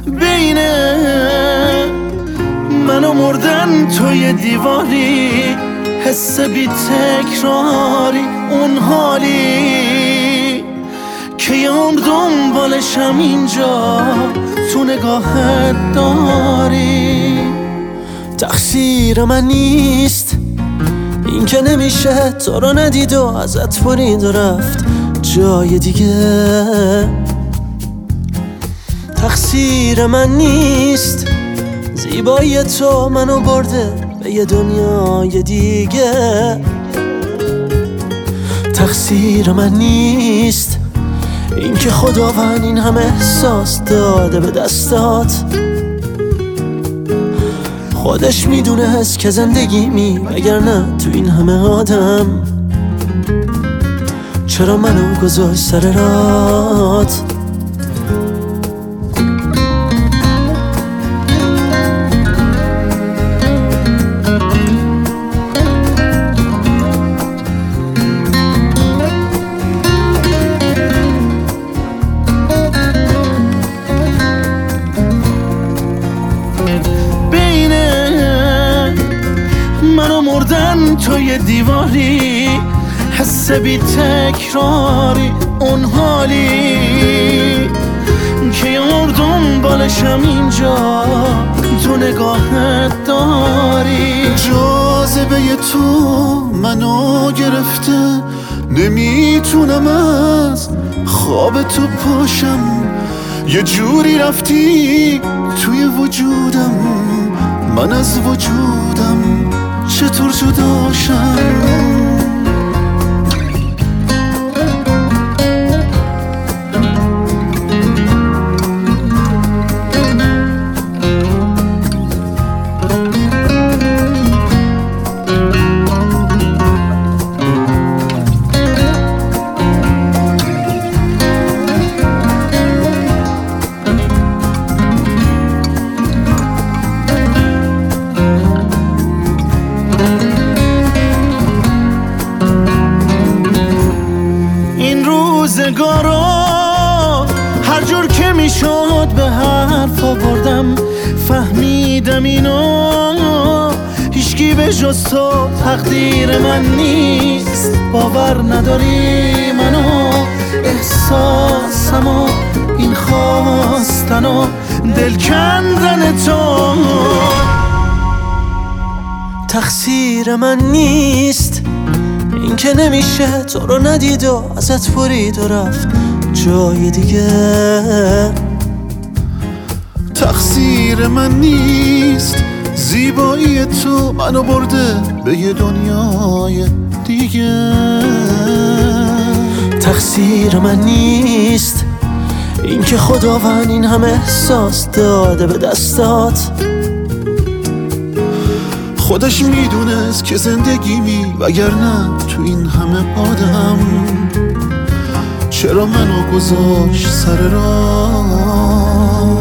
بین من و مردن توی دیواری، حس بی تکراری، اون حالی که یه عمر دنبالشم اینجا تو نگاهت داری. تقصیر من نیست این که نمیشه تو رو ندید و ازت برید و رفت جای دیگه. تقصیر من نیست زیبایی تو منو برده به یه دنیای دیگه. تقصیر من نیست این که خداوند این همه احساس داده به دستات. خودش میدونست که زندگیمی وگرنه تو این همه آدم چرا منو گذاشت سر رات. منو مردن توی دیواری، حس بی تکراری، اون حالی که یه عمر دنبالشم اینجا تو نگاهت داری. جاذبه تو منو گرفته، نمیتونم از خواب تو پاشم. یه جوری رفتی توی وجودم، من از وجودم چطور جداشم؟ روزگارا هر جور که میشد به حرف آوردم، فهمیدم اینو هیچکی به جز تو تقدیر من نیست. باور نداری منو، احساسمو، این خواستن و دل کندن تو. تقصیر من نیست این که نمیشه تو رو ندید و ازت برید و رفت جای دیگه. تقصیر من نیست زیبایی تو منو برده به یه دنیای دیگه. تقصیر من نیست این که خداوند این همه احساس داده به دستات. خودش میدونست که زندگیمی وگرنه تو این همه آدم چرا منو گذاشت سر راه.